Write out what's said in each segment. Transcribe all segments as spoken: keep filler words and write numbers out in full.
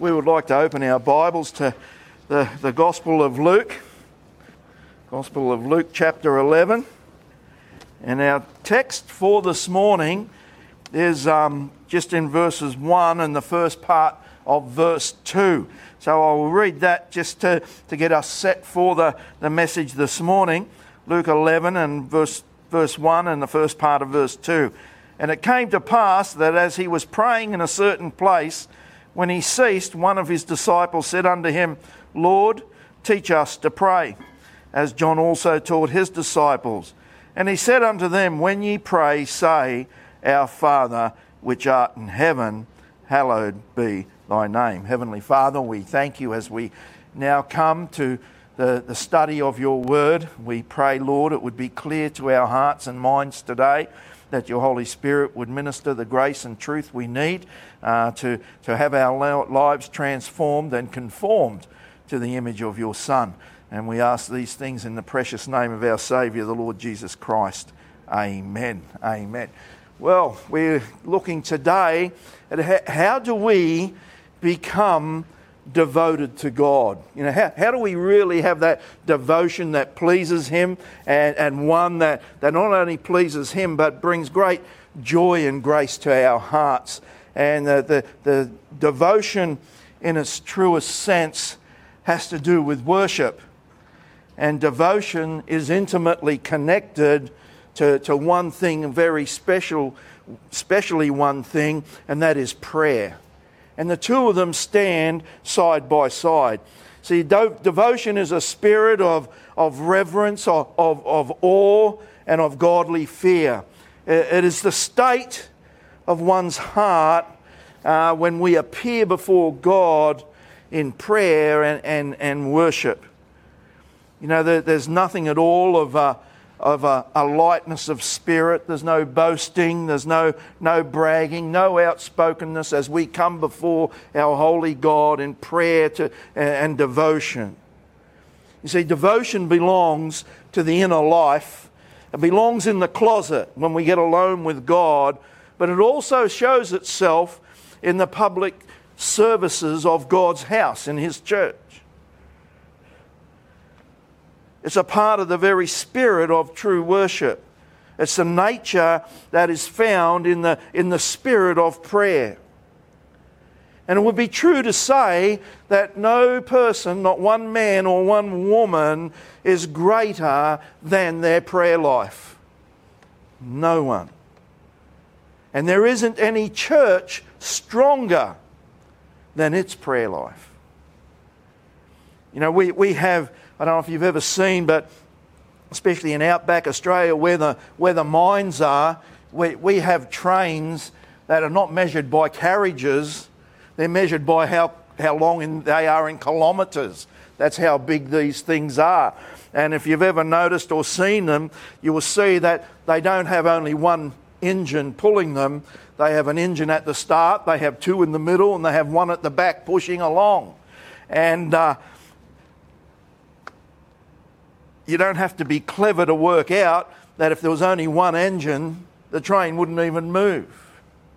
we would like to open our Bibles to the, the Gospel of Luke, Gospel of Luke chapter eleven. And our text for this morning is um, just in verses one and the first part of verse two. So I will read that just to, to get us set for the, the message this morning. Luke eleven and verse, verse one and the first part of verse two. And it came to pass that as he was praying in a certain place, when he ceased, one of his disciples said unto him, Lord, teach us to pray, as John also taught his disciples. And he said unto them, When ye pray, say, Our Father, which art in heaven, hallowed be thy name. Heavenly Father, we thank you as we now come to the, the study of your word. We pray, Lord, it would be clear to our hearts and minds today, that your Holy Spirit would minister the grace and truth we need uh, to, to have our lives transformed and conformed to the image of your Son. And we ask these things in the precious name of our Saviour, the Lord Jesus Christ. Amen. Amen. Well, we're looking today at how do we become devoted to God. You know, how, how do we really have that devotion that pleases Him, and, and one that, that not only pleases Him but brings great joy and grace to our hearts. And the, the, the devotion in its truest sense has to do with worship. And devotion is intimately connected to, to one thing, very special, especially one thing, and that is prayer. And the two of them stand side by side. See, do- devotion is a spirit of, of reverence, of, of, of awe, and of godly fear. It, it is the state of one's heart uh, when we appear before God in prayer and, and, and worship. You know, there, there's nothing at all of a, of a, a lightness of spirit. There's no boasting, there's no, no bragging, no outspokenness as we come before our holy God in prayer to, and, and devotion. You see, devotion belongs to the inner life. It belongs in the closet when we get alone with God, but it also shows itself in the public services of God's house, in His church. It's a part of the very spirit of true worship. It's the nature that is found in the, in the spirit of prayer. And it would be true to say that no person, not one man or one woman, is greater than their prayer life. No one. And there isn't any church stronger than its prayer life. You know, we, we have... I don't know if you've ever seen, but especially in outback Australia where the, where the mines are, we, we have trains that are not measured by carriages, they're measured by how, how long in, they are in kilometres. That's how big these things are. And if you've ever noticed or seen them, you will see that they don't have only one engine pulling them. They have an engine at the start, they have two in the middle, and they have one at the back pushing along. And uh, you don't have to be clever to work out that if there was only one engine, the train wouldn't even move.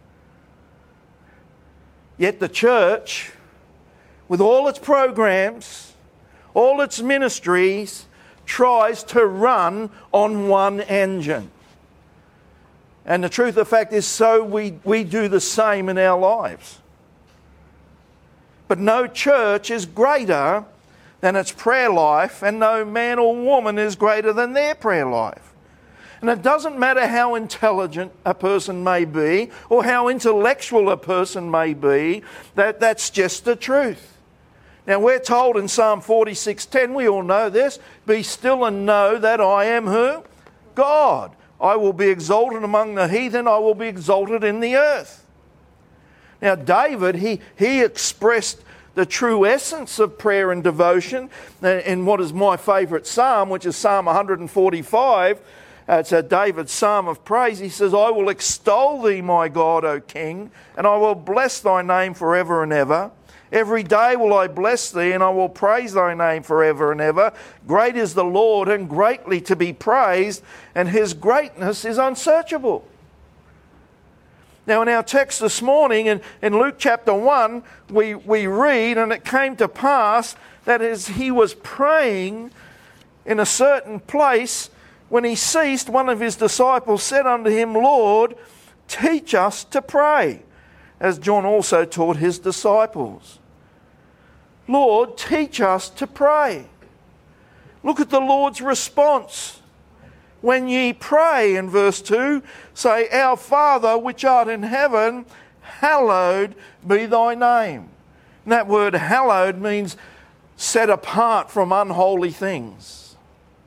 Yet the church, with all its programs, all its ministries, tries to run on one engine. And the truth of the fact is, so we, we do the same in our lives. But no church is greater than its prayer life, and no man or woman is greater than their prayer life. And it doesn't matter how intelligent a person may be or how intellectual a person may be, that, that's just the truth. Now we're told in Psalm forty-six ten, we all know this, be still and know that I am who? God. I will be exalted among the heathen, I will be exalted in the earth. Now David, he, he expressed the true essence of prayer and devotion in what is my favourite psalm, which is Psalm one forty-five. Uh, it's a David's psalm of praise. He says, I will extol thee, my God, O King, and I will bless thy name forever and ever. Every day will I bless thee, and I will praise thy name forever and ever. Great is the Lord, and greatly to be praised, and his greatness is unsearchable. Now in our text this morning in, in Luke chapter one, we, we read, and it came to pass that as he was praying in a certain place, when he ceased, one of his disciples said unto him, Lord, teach us to pray, as John also taught his disciples. Lord, teach us to pray. Look at the Lord's response. When ye pray, in verse two, say, Our Father which art in heaven, hallowed be thy name. And that word hallowed means set apart from unholy things.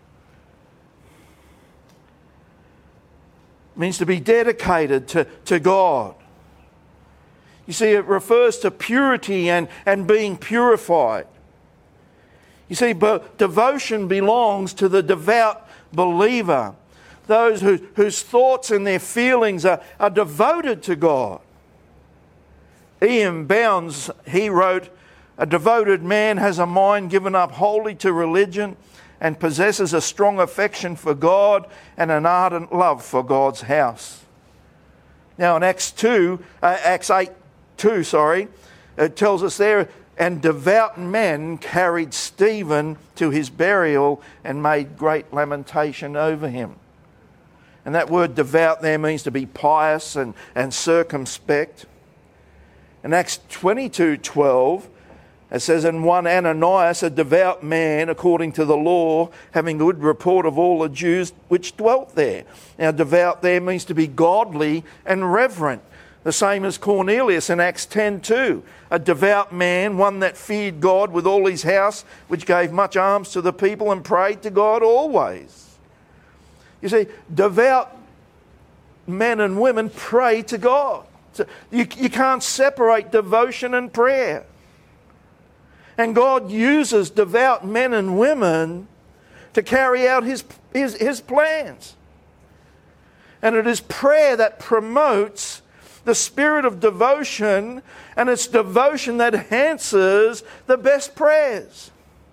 It means to be dedicated to, to God. You see, it refers to purity and, and being purified. You see, but devotion belongs to the devout believer, those who, whose thoughts and their feelings are, are devoted to God. Ian Bounds, he wrote, a devoted man has a mind given up wholly to religion and possesses a strong affection for God and an ardent love for God's house. Now in Acts two, uh, Acts eight two, sorry, it tells us there, and devout men carried Stephen to his burial and made great lamentation over him. And that word devout there means to be pious and, and circumspect. In Acts twenty-two twelve, it says, And one Ananias, a devout man, according to the law, having good report of all the Jews which dwelt there. Now, devout there means to be godly and reverent. The same as Cornelius in Acts ten two, a devout man, one that feared God with all his house, which gave much alms to the people and prayed to God always. You see, devout men and women pray to God. So you, you can't separate devotion and prayer. And God uses devout men and women to carry out his, his, his plans. And it is prayer that promotes the spirit of devotion, and it's devotion that enhances the best prayers.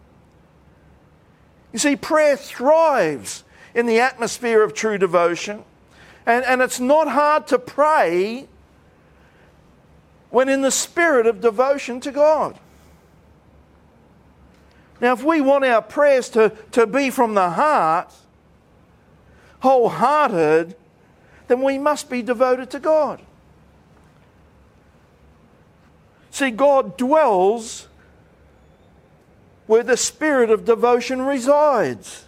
You see, prayer thrives in the atmosphere of true devotion, and, and it's not hard to pray when in the spirit of devotion to God. Now, if we want our prayers to, to be from the heart, wholehearted, then we must be devoted to God. See, God dwells where the spirit of devotion resides.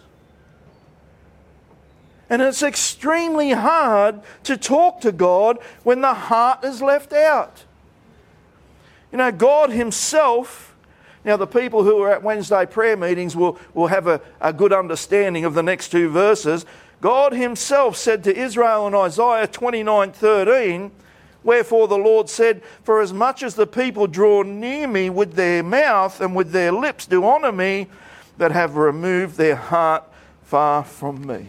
And it's extremely hard to talk to God when the heart is left out. You know, God himself, now the people who are at Wednesday prayer meetings will, will have a, a good understanding of the next two verses. God himself said to Israel in Isaiah twenty-nine thirteen, Wherefore the Lord said, For as much as the people draw near me with their mouth and with their lips do honour me, but have removed their heart far from me.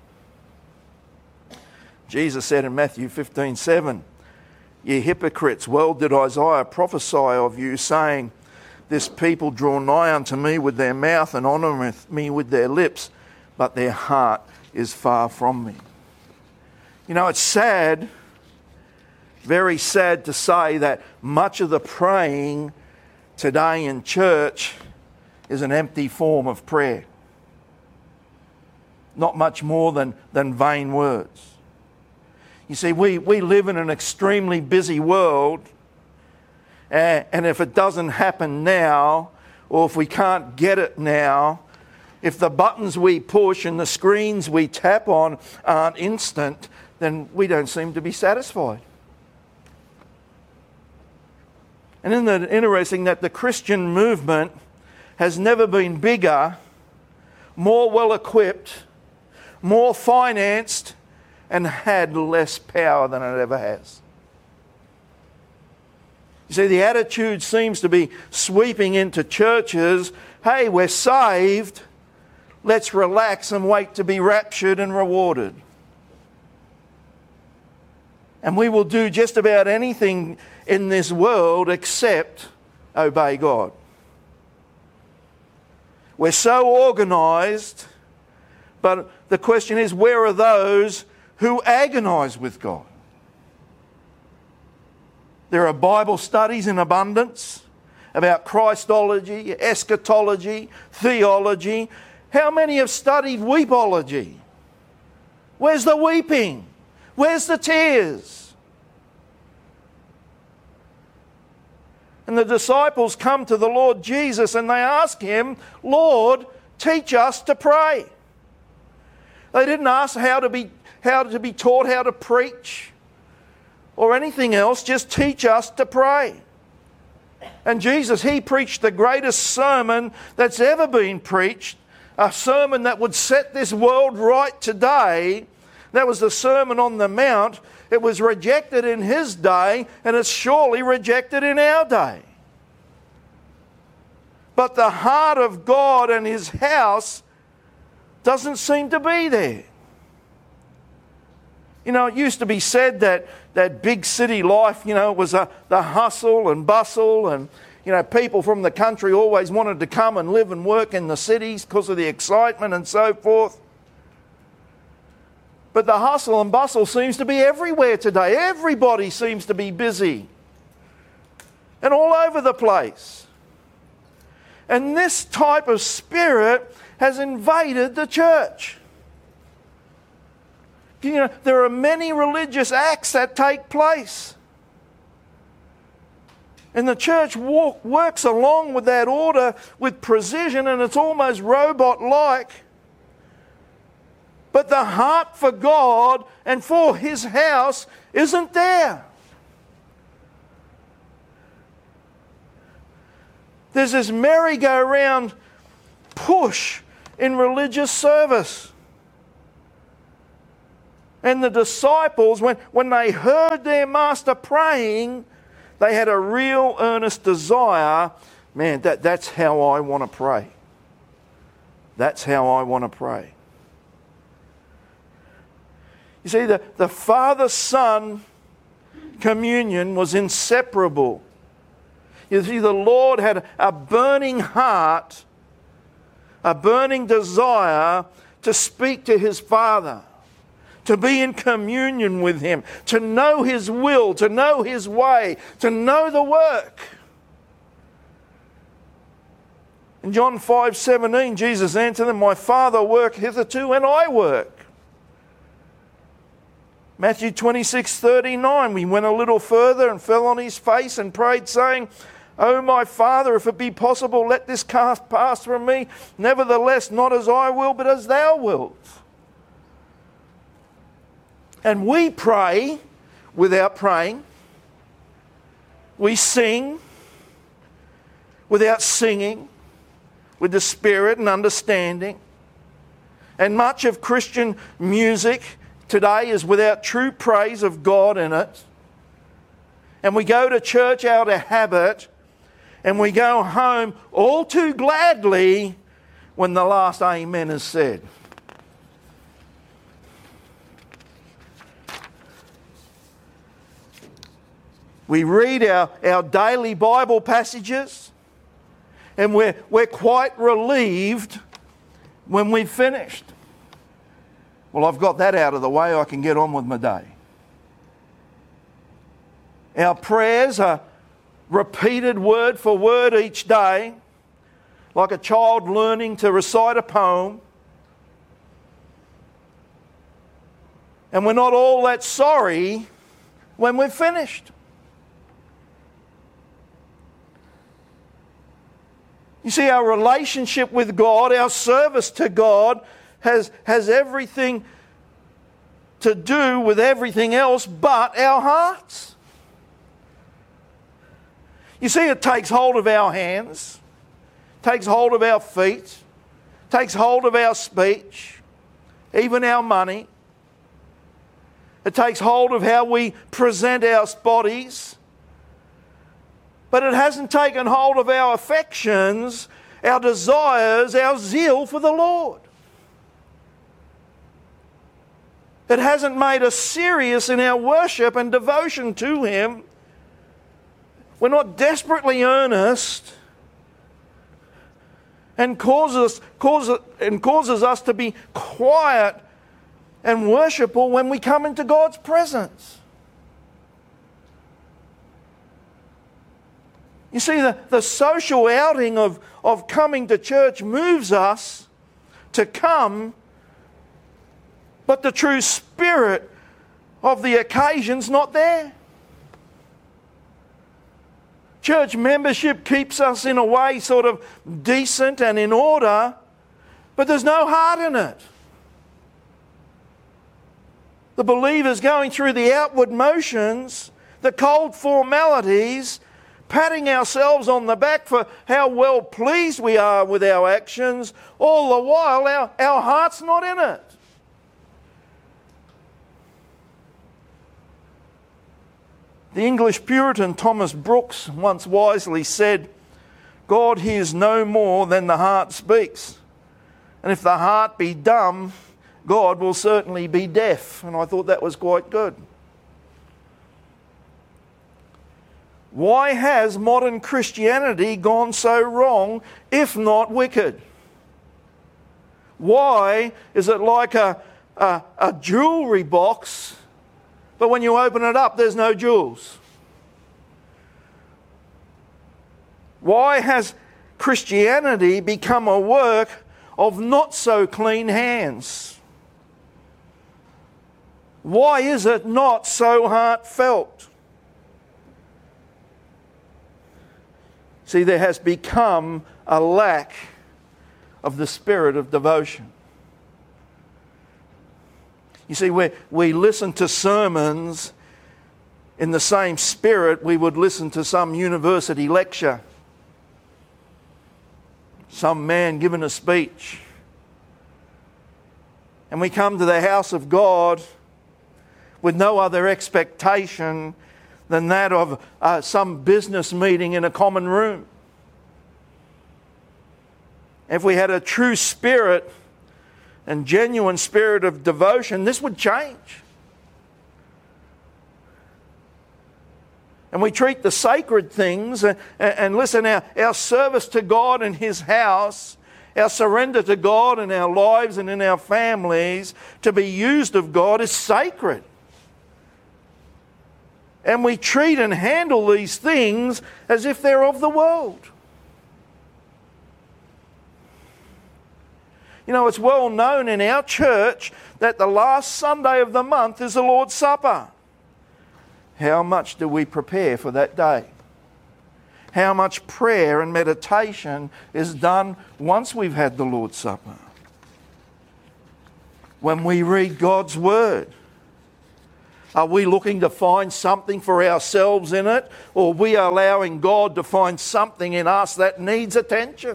Jesus said in Matthew fifteen seven, Ye hypocrites, well did Isaiah prophesy of you, saying, This people draw nigh unto me with their mouth and honour me with their lips, but their heart is far from me. You know, it's sad, very sad to say that much of the praying today in church is an empty form of prayer. Not much more than, than vain words. You see, we, we live in an extremely busy world, and, and if it doesn't happen now, or if we can't get it now, if the buttons we push and the screens we tap on aren't instant, then we don't seem to be satisfied. And isn't it interesting that the Christian movement has never been bigger, more well-equipped, more financed, and had less power than it ever has? You see, the attitude seems to be sweeping into churches, hey, we're saved, let's relax and wait to be raptured and rewarded. And we will do just about anything in this world except obey God. We're so organised, but the question is, where are those who agonise with God? There are Bible studies in abundance about Christology, eschatology, theology. How many have studied weepology? Where's the weeping? Where's the tears? And the disciples come to the Lord Jesus and they ask him, Lord, teach us to pray. They didn't ask how to be, how to be taught how to preach or anything else, just teach us to pray. And Jesus, he preached the greatest sermon that's ever been preached, a sermon that would set this world right today. That was the Sermon on the Mount. It was rejected in his day, and it's surely rejected in our day. But the heart of God and his house doesn't seem to be there. You know, it used to be said that, that big city life, you know, was a, the hustle and bustle, and, you know, people from the country always wanted to come and live and work in the cities because of the excitement and so forth. But the hustle and bustle seems to be everywhere today. Everybody seems to be busy and all over the place. And this type of spirit has invaded the church. You know, there are many religious acts that take place. And the church walk, works along with that order with precision, and it's almost robot-like. But the heart for God and for his house isn't there. There's this merry-go-round push in religious service. And the disciples, when, when they heard their master praying, they had a real earnest desire. Man, that, that's how I want to pray. That's how I want to pray. You see, the, the Father-Son communion was inseparable. You see, the Lord had a burning heart, a burning desire to speak to his Father, to be in communion with him, to know his will, to know his way, to know the work. In John five seventeen, Jesus answered them, my Father worketh hitherto, and I work. Matthew twenty-six thirty-nine, we went a little further and fell on his face and prayed, saying, O my Father, if it be possible, let this cup pass from me. Nevertheless, not as I will, but as thou wilt. And we pray without praying. We sing without singing, with the Spirit and understanding. And much of Christian music today is without true praise of God in it. And we go to church out of habit, and we go home all too gladly when the last amen is said. We read our, our daily Bible passages, and we're, we're quite relieved when we've finished. Well, I've got that out of the way, I can get on with my day. Our prayers are repeated word for word each day, like a child learning to recite a poem. And we're not all that sorry when we've finished. You see, our relationship with God, our service to God, has, has everything to do with everything else but our hearts. You see, it takes hold of our hands, takes hold of our feet, takes hold of our speech, even our money. It takes hold of how we present our bodies. But it hasn't taken hold of our affections, our desires, our zeal for the Lord. It hasn't made us serious in our worship and devotion to him. We're not desperately earnest, and causes, causes, and causes us to be quiet and worshipful when we come into God's presence. You see, the, the social outing of, of coming to church moves us to come, but the true spirit of the occasion's not there. Church membership keeps us in a way sort of decent and in order, but there's no heart in it. The believer's going through the outward motions, the cold formalities, patting ourselves on the back for how well pleased we are with our actions, all the while our, our heart's not in it. The English Puritan Thomas Brooks once wisely said, "God hears no more than the heart speaks. And if the heart be dumb, God will certainly be deaf." And I thought that was quite good. Why has modern Christianity gone so wrong, if not wicked? Why is it like a, a, a jewellery box, but when you open it up, there's no jewels? Why has Christianity become a work of not so clean hands? Why is it not so heartfelt? See, there has become a lack of the spirit of devotion. You see, we, we listen to sermons in the same spirit we would listen to some university lecture. Some man giving a speech. And we come to the house of God with no other expectation than that of uh, some business meeting in a common room. If we had a true spirit and genuine spirit of devotion, this would change. And we treat the sacred things, and, and listen, our, our service to God and His house, our surrender to God in our lives and in our families to be used of God is sacred. And we treat and handle these things as if they're of the world. You know, it's well known in our church that the last Sunday of the month is the Lord's Supper. How much do we prepare for that day? How much prayer and meditation is done once we've had the Lord's Supper? When we read God's Word, are we looking to find something for ourselves in it, or are we allowing God to find something in us that needs attention?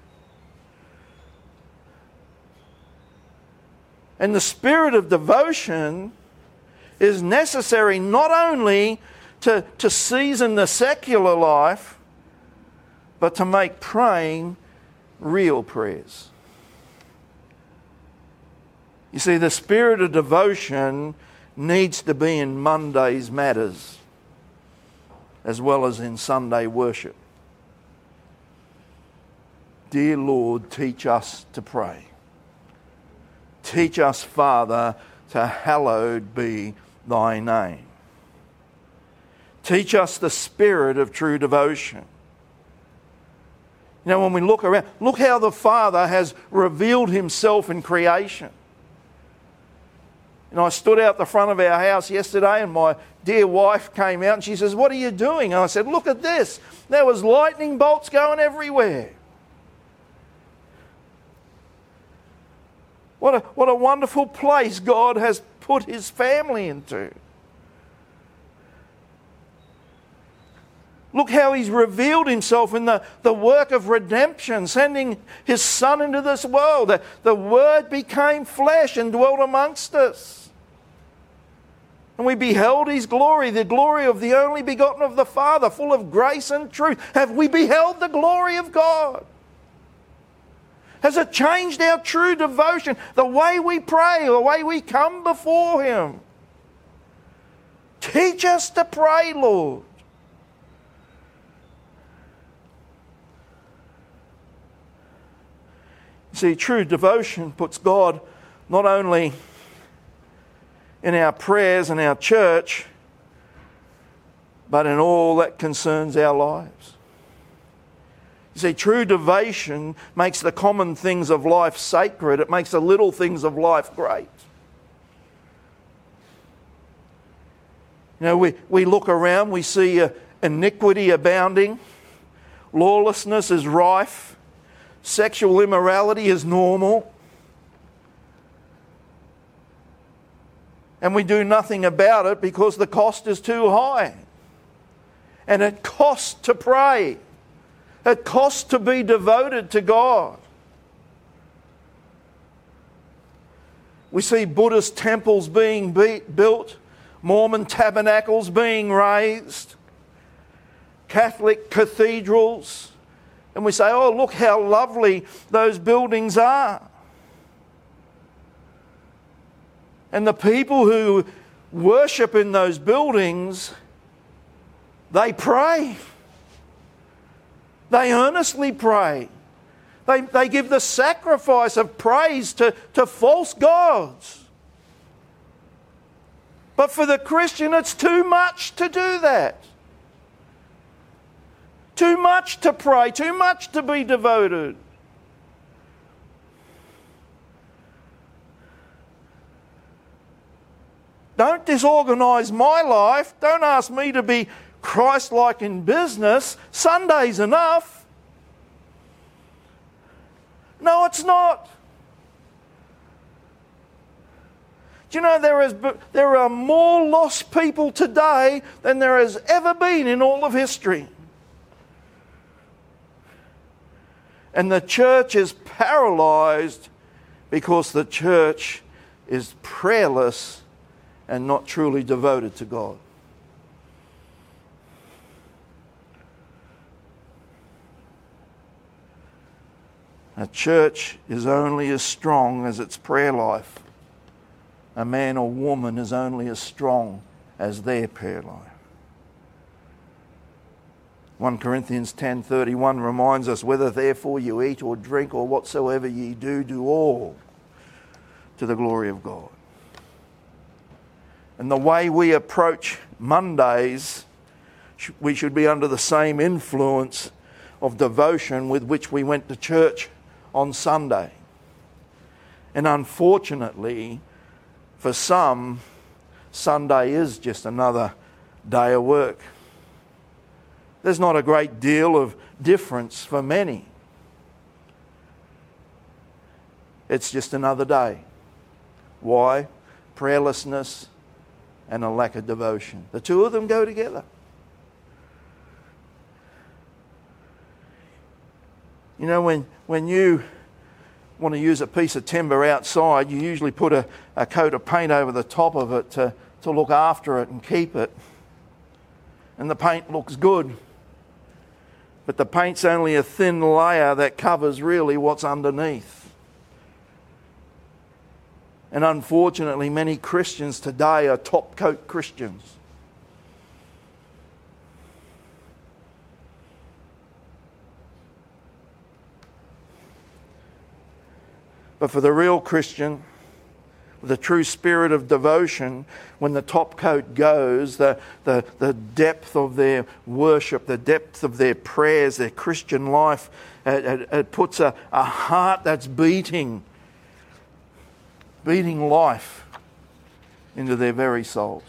And the spirit of devotion is necessary not only to, to season the secular life, but to make praying real prayers. You see, the spirit of devotion needs to be in Monday's matters as well as in Sunday worship. Dear Lord, teach us to pray. Teach us, Father, to hallowed be Thy name. Teach us the spirit of true devotion. You know, when we look around, look how the Father has revealed Himself in creation. And I stood out the front of our house yesterday and my dear wife came out and she says, "What are you doing?" And I said, "Look at this. There was lightning bolts going everywhere." What a, what a wonderful place God has put His family into. Look how He's revealed Himself in the, the work of redemption, sending His Son into this world. The, the Word became flesh and dwelt amongst us. And we beheld His glory, the glory of the only begotten of the Father, full of grace and truth. Have we beheld the glory of God? Has it changed our true devotion, the way we pray, the way we come before Him? Teach us to pray, Lord. See, true devotion puts God not only in our prayers and our church, but in all that concerns our lives. You see, true devotion makes the common things of life sacred. It makes the little things of life great. You know, we, we look around, we see uh, iniquity abounding, lawlessness is rife, sexual immorality is normal, and we do nothing about it because the cost is too high. And it costs to pray. It costs to be devoted to God. We see Buddhist temples being beat, built, Mormon tabernacles being raised, Catholic cathedrals, and we say, oh, look how lovely those buildings are. And the people who worship in those buildings, they pray. They earnestly pray. They, they give the sacrifice of praise to, to false gods. But for the Christian, it's too much to do that. Too much to pray, too much to be devoted. Don't disorganise my life. Don't ask me to be Christ-like in business. Sunday's enough. No, it's not. Do you know there is there are more lost people today than there has ever been in all of history? And the church is paralysed because the church is prayerless and not truly devoted to God. A church is only as strong as its prayer life. A man or woman is only as strong as their prayer life. First Corinthians ten thirty-one reminds us, whether therefore you eat or drink or whatsoever ye do, do all to the glory of God. And the way we approach Mondays, we should be under the same influence of devotion with which we went to church on Sunday. And unfortunately, for some, Sunday is just another day of work. There's not a great deal of difference for many. It's just another day. Why? Prayerlessness and a lack of devotion. The two of them go together. You know, when, when you want to use a piece of timber outside, you usually put a, a coat of paint over the top of it to, to look after it and keep it. And the paint looks good. But the paint's only a thin layer that covers really what's underneath. And unfortunately, many Christians today are top-coat Christians. But for the real Christian, with a true spirit of devotion, when the top coat goes, the, the, the depth of their worship, the depth of their prayers, their Christian life, it, it, it puts a, a heart that's beating, beating life into their very souls.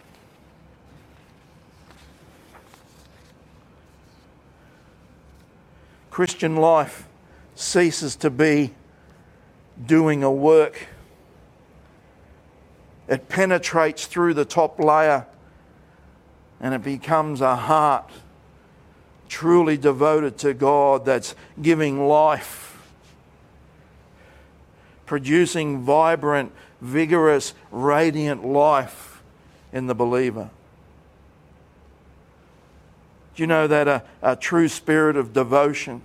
Christian life ceases to be doing a work. It penetrates through the top layer and it becomes a heart truly devoted to God that's giving life, producing vibrant, vigorous, radiant life in the believer. Do you know that a, a true spirit of devotion,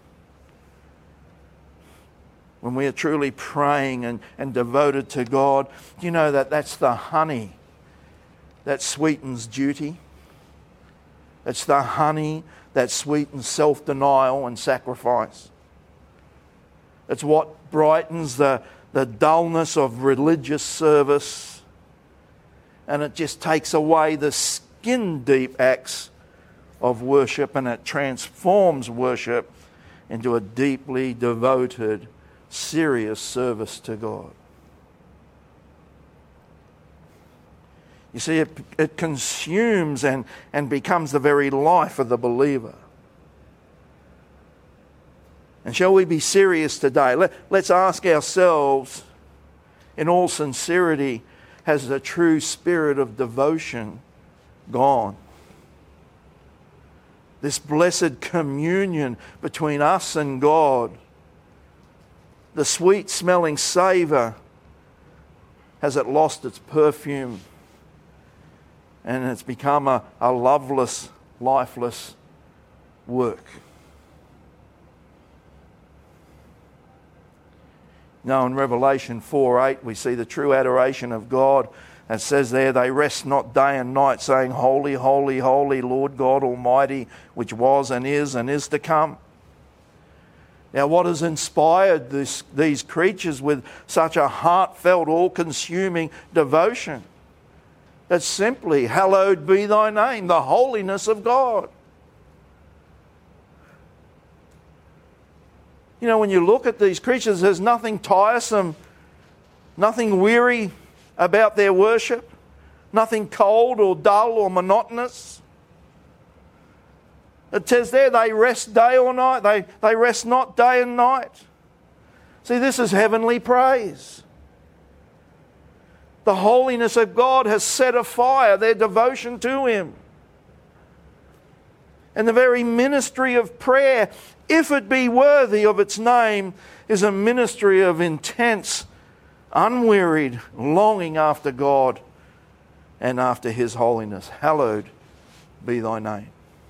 when we are truly praying and, and devoted to God, you know that that's the honey that sweetens duty. It's the honey that sweetens self-denial and sacrifice. It's what brightens the, the dullness of religious service, and it just takes away the skin-deep acts of worship, and it transforms worship into a deeply devoted, serious service to God. You see, it, it consumes and, and becomes the very life of the believer. And shall we be serious today? Let, let's ask ourselves, in all sincerity, has the true spirit of devotion gone? This blessed communion between us and God, the sweet smelling savour, has it lost its perfume? And it's become a, a loveless, lifeless work. Now in Revelation four eight we see the true adoration of God. It says there, they rest not day and night, saying, Holy, holy, holy, Lord God Almighty, which was and is and is to come. Now what has inspired this, these creatures with such a heartfelt, all-consuming devotion? It's simply, hallowed be thy name, the holiness of God. You know, when you look at these creatures, there's nothing tiresome, nothing weary about their worship, nothing cold or dull or monotonous. It says there, they rest day or night. They, they rest not day and night. See, this is heavenly praise. The holiness of God has set afire their devotion to Him. And the very ministry of prayer, if it be worthy of its name, is a ministry of intense, unwearied longing after God and after His holiness. Hallowed be thy name.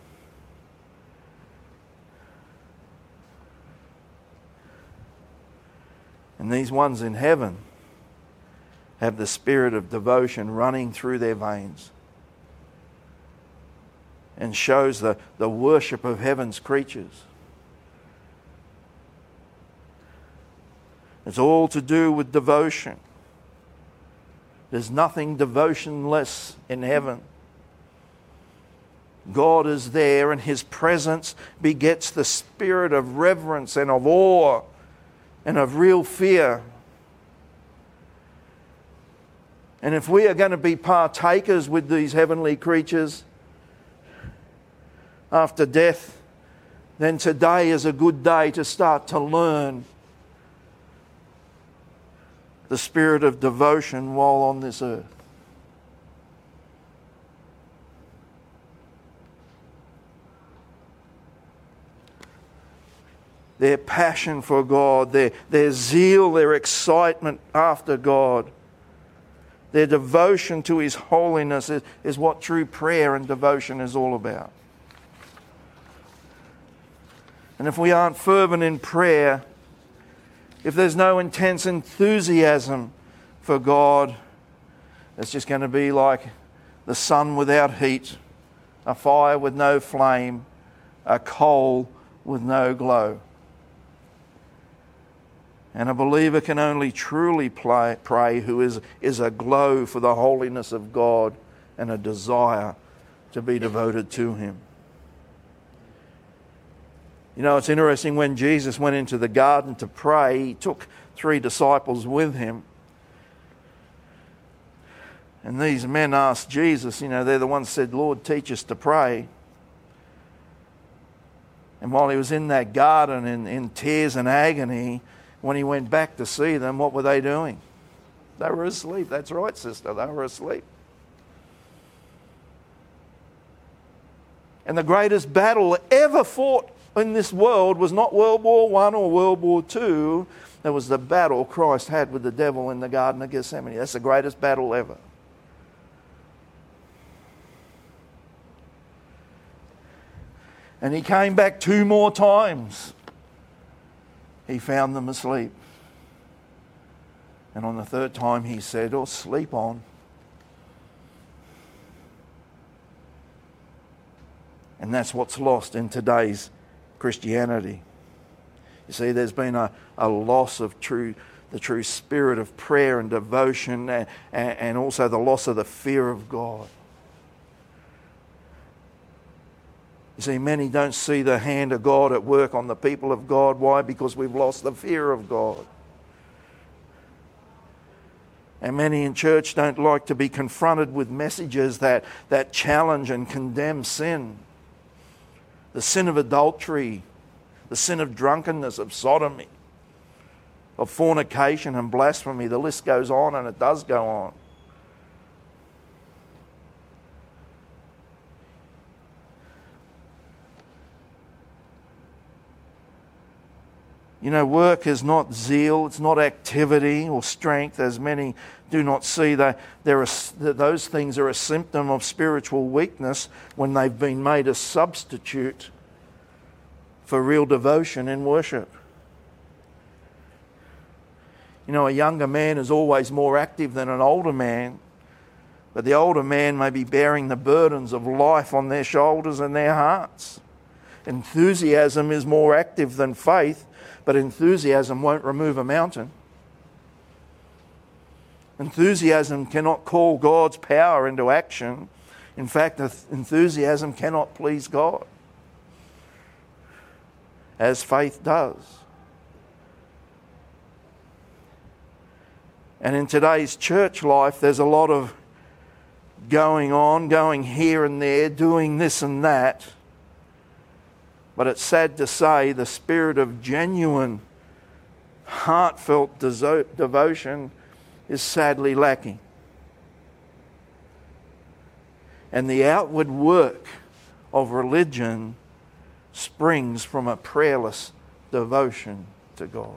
And these ones in heaven have the spirit of devotion running through their veins, and shows the, the worship of heaven's creatures. It's all to do with devotion. There's nothing devotionless in heaven. God is there, and His presence begets the spirit of reverence and of awe and of real fear. And if we are going to be partakers with these heavenly creatures after death, then today is a good day to start to learn the spirit of devotion while on this earth. Their passion for God, their, their zeal, their excitement after God, their devotion to His holiness is, is what true prayer and devotion is all about. And if we aren't fervent in prayer, if there's no intense enthusiasm for God, it's just going to be like the sun without heat, a fire with no flame, a coal with no glow. And a believer can only truly play, pray who is, is aglow for the holiness of God and a desire to be devoted to Him. You know, it's interesting, when Jesus went into the garden to pray, He took three disciples with Him. And these men asked Jesus, you know, they're the ones who said, Lord, teach us to pray. And while He was in that garden in, in tears and agony, when He went back to see them, what were they doing? They were asleep. That's right, sister. They were asleep. And the greatest battle ever fought in this world was not World War One or World War Two. It was the battle Christ had with the devil in the Garden of Gethsemane. That's the greatest battle ever. And He came back two more times. He found them asleep. And on the third time He said, oh, sleep on. And that's what's lost in today's Christianity. You see, there's been a, a loss of true, the true spirit of prayer and devotion, and, and also the loss of the fear of God. You see, many don't see the hand of God at work on the people of God. Why? Because we've lost the fear of God. And many in church don't like to be confronted with messages that, that challenge and condemn sin. The sin of adultery, the sin of drunkenness, of sodomy, of fornication and blasphemy. The list goes on, and it does go on. You know, work is not zeal, it's not activity or strength, as many do not see. That there are, those things are a symptom of spiritual weakness when they've been made a substitute for real devotion in worship. You know, a younger man is always more active than an older man, but the older man may be bearing the burdens of life on their shoulders and their hearts. Enthusiasm is more active than faith, but enthusiasm won't remove a mountain. Enthusiasm cannot call God's power into action. In fact, enthusiasm cannot please God, as faith does. And in today's church life, there's a lot of going on, going here and there, doing this and that. But it's sad to say the spirit of genuine, heartfelt devotion is sadly lacking. And the outward work of religion springs from a prayerless devotion to God.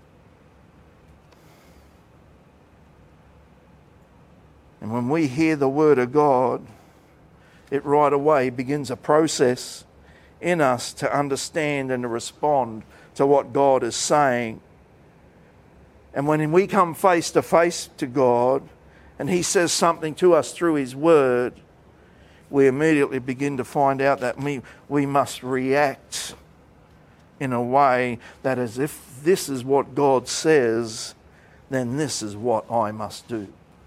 And when we hear the word of God, it right away begins a process in us to understand and to respond to what God is saying. And when we come face to face to God and He says something to us through His word, we immediately begin to find out that we, we must react in a way that as if this is what God says, then this is what I must do.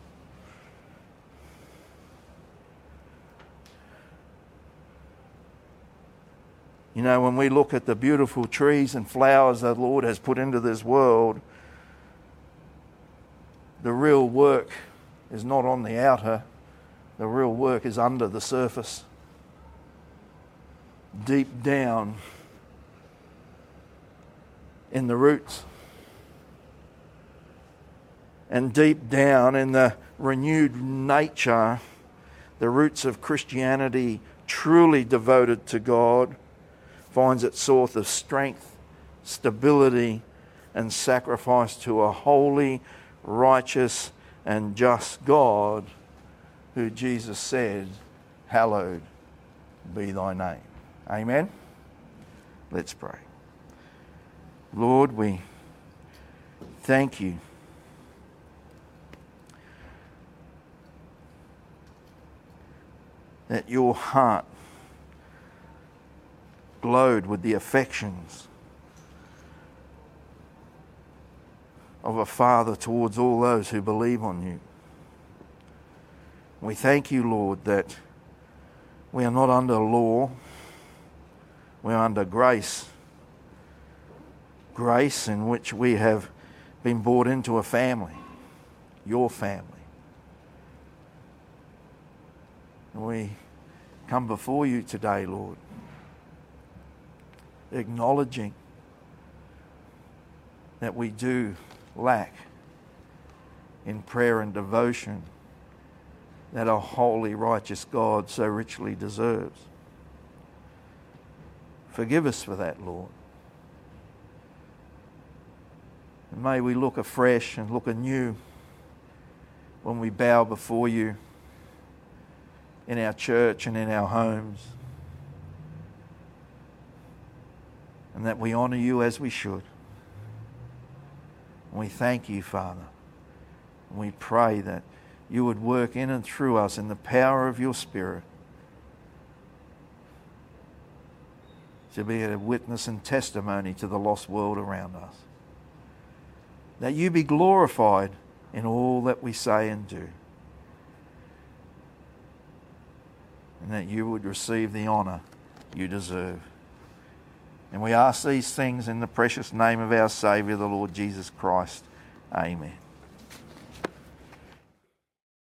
You know, when we look at the beautiful trees and flowers that the Lord has put into this world, the real work is not on the outer. The real work is under the surface. Deep down in the roots. And deep down in the renewed nature, the roots of Christianity, truly devoted to God, finds its source of strength, stability, and sacrifice to a holy, righteous, and just God, who Jesus said, "Hallowed be thy name." Amen? Let's pray. Lord, we thank you that your heart glowed with the affections of a father towards all those who believe on you. We thank you, Lord, that we are not under law, we are under grace. Grace in which we have been brought into a family, your family. And we come before you today, Lord, acknowledging that we do lack in prayer and devotion that a holy, righteous God so richly deserves. Forgive us for that, Lord. And may we look afresh and look anew when we bow before you in our church and in our homes, and that we honour you as we should. And we thank you, Father. And we pray that you would work in and through us in the power of your Spirit to be a witness and testimony to the lost world around us. That you be glorified in all that we say and do. And that you would receive the honour you deserve. And we ask these things in the precious name of our Saviour, the Lord Jesus Christ. Amen.